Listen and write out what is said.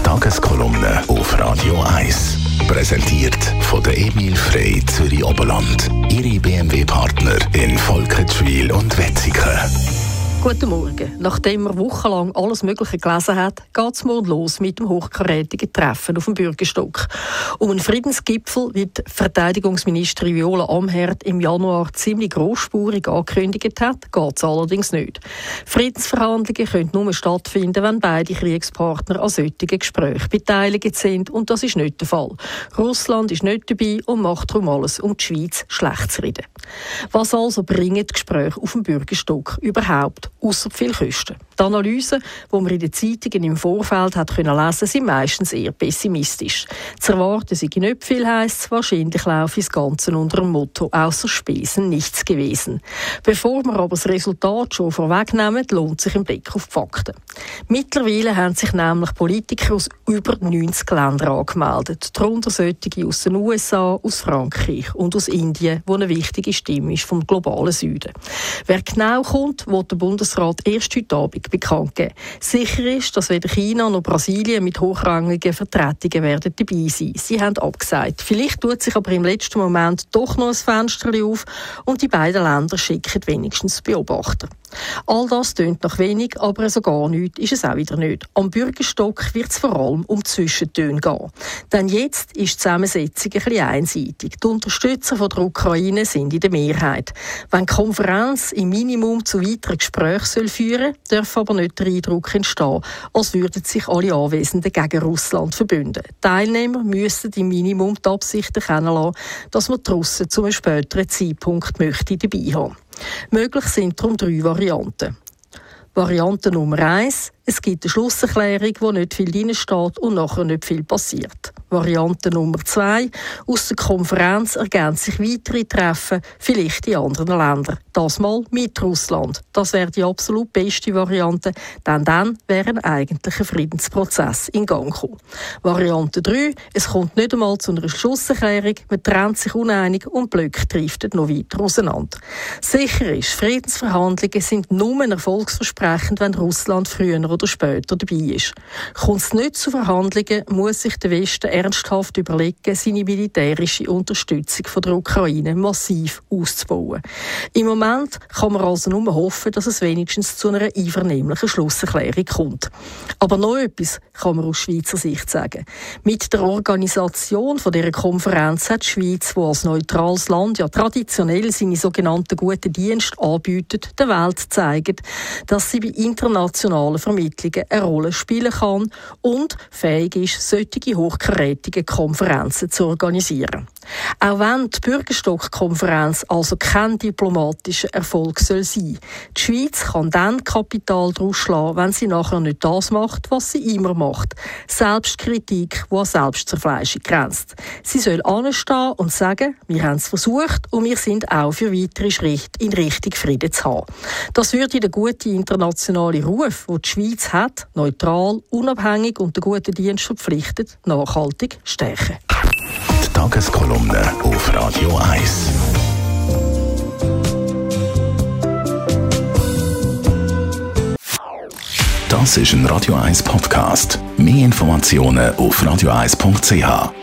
Tageskolumne auf Radio 1. Präsentiert von der Emil Frey Zürich Oberland. Ihre BMW-Partner in Volketschwil und Wetzikon. Guten Morgen. Nachdem er wochenlang alles Mögliche gelesen hat, geht es morgen los mit dem hochkarätigen Treffen auf dem Bürgerstock. Um einen Friedensgipfel, wie die Verteidigungsministerin Viola Amherd im Januar ziemlich großspurig angekündigt hat, geht es allerdings nicht. Friedensverhandlungen können nur stattfinden, wenn beide Kriegspartner an solchen Gesprächen beteiligt sind, und das ist nicht der Fall. Russland ist nicht dabei und macht darum alles, um die Schweiz schlecht zu reden. Was also bringen die Gespräche auf dem Bürgerstock überhaupt? Ausser viel Kosten. Die Analysen, die man in den Zeitungen im Vorfeld hat lesen konnte, sind meistens eher pessimistisch. Zu erwarten sei nicht viel, heisst es, wahrscheinlich laufe das Ganze unter dem Motto «Außer Spesen nichts gewesen». Bevor wir aber das Resultat schon vorwegnehmen, lohnt sich ein Blick auf die Fakten. Mittlerweile haben sich nämlich Politiker aus über 90 Ländern angemeldet, darunter solche aus den USA, aus Frankreich und aus Indien, wo eine wichtige Stimme ist vom globalen Süden. Wer genau kommt, wird der Bundesrat erst heute Abend bekannt geben. Sicher ist, dass weder China noch Brasilien mit hochrangigen Vertretungen werden dabei sein. Sie haben abgesagt. Vielleicht tut sich aber im letzten Moment doch noch ein Fenster auf und die beiden Länder schicken wenigstens Beobachter. All das tönt nach wenig, aber so gar nichts ist es auch wieder nicht. Am Bürgerstock wird es vor allem um Zwischentöne gehen. Denn jetzt ist die Zusammensetzung ein bisschen einseitig. Die Unterstützer von der Ukraine sind in der Mehrheit. Wenn die Konferenz im Minimum zu weiteren Gesprächen führen soll, darf aber nicht der Eindruck entstehen, als würden sich alle Anwesenden gegen Russland verbünden. Die Teilnehmer müssten im Minimum die Absicht erkennen lassen, dass man die Russen zu einem späteren Zeitpunkt möchte dabei haben. Möglich sind darum 3 Varianten. Variante Nummer 1: es gibt eine Schlusserklärung, wo nicht viel drinsteht und nachher nicht viel passiert. Variante Nummer 2: aus der Konferenz ergeben sich weitere Treffen, vielleicht in anderen Ländern. Das mal mit Russland. Das wäre die absolut beste Variante, denn dann wäre ein eigentlicher Friedensprozess in Gang gekommen. Variante 3: es kommt nicht einmal zu einer Schlusserklärung, man trennt sich uneinig und Blöcke driften noch weiter auseinander. Sicher ist, Friedensverhandlungen sind nur erfolgsversprechend, wenn Russland früher oder später dabei ist. Kommt es nicht zu Verhandlungen, muss sich der Westen ernsthaft überlegen, seine militärische Unterstützung von der Ukraine massiv auszubauen. Im Moment kann man also nur hoffen, dass es wenigstens zu einer einvernehmlichen Schlusserklärung kommt. Aber noch etwas kann man aus Schweizer Sicht sagen. Mit der Organisation von dieser Konferenz hat die Schweiz, die als neutrales Land ja traditionell seine sogenannten guten Dienste anbietet, der Welt zeigt, dass sie bei internationalen Vermittlungen eine Rolle spielen kann und fähig ist, solche hochkarätige Konferenzen zu organisieren. Auch wenn die Bürgerstock-Konferenz also kein diplomatischer Erfolg soll sein, die Schweiz kann dann Kapital daraus schlagen, wenn sie nachher nicht das macht, was sie immer macht. Selbstkritik, die an Selbstzerfleischung grenzt. Sie soll anstehen und sagen, wir haben es versucht und wir sind auch für weitere Schritte in Richtung Frieden zu haben. Das würde den guten internationalen Ruf, den die Schweiz hat, neutral, unabhängig und den guten Dienst verpflichtet, nachhaltig stärken. Die Tageskolumne auf Radio 1. Das ist ein Radio 1 Podcast. Mehr Informationen auf radio1.ch.